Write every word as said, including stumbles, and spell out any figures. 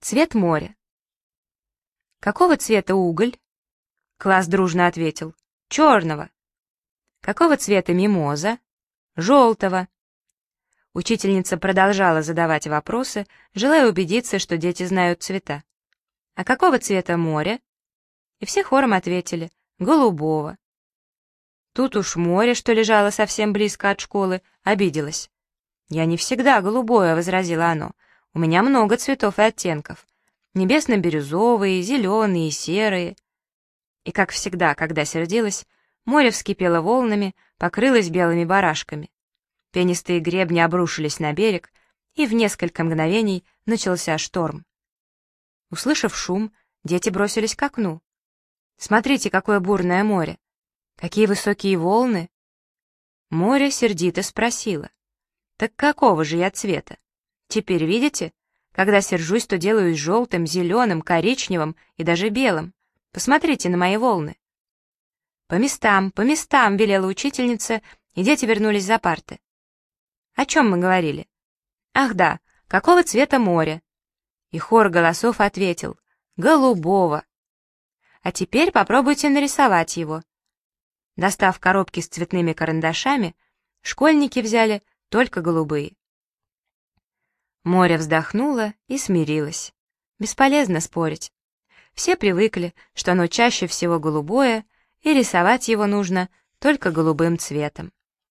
Цвет моря. Какого цвета уголь? Класс дружно ответил. Черного. Какого цвета мимоза? Желтого. Учительница продолжала задавать вопросы, желая убедиться, что дети знают цвета. А какого цвета море? И все хором ответили. Голубого. Тут уж море, что лежало совсем близко от школы, обиделось. «Я не всегда голубое», — возразило оно. «У меня много цветов и оттенков. Небесно-бирюзовые, зеленые, серые». И, как всегда, когда сердилась, море вскипело волнами, покрылось белыми барашками. Пенистые гребни обрушились на берег, и в несколько мгновений начался шторм. Услышав шум, дети бросились к окну. «Смотрите, какое бурное море! Какие высокие волны!» Море сердито спросило. «Так какого же я цвета? Теперь видите? Когда сержусь, то делаюсь желтым, зеленым, коричневым и даже белым. Посмотрите на мои волны». «По местам, по местам», — велела учительница, и дети вернулись за парты. О чем мы говорили? Ах да, какого цвета море? И хор голосов ответил: голубого. А теперь попробуйте нарисовать его. Достав коробки с цветными карандашами, школьники взяли только голубые. Море вздохнуло и смирилось. Бесполезно спорить. Все привыкли, что оно чаще всего голубое, и рисовать его нужно только голубым цветом.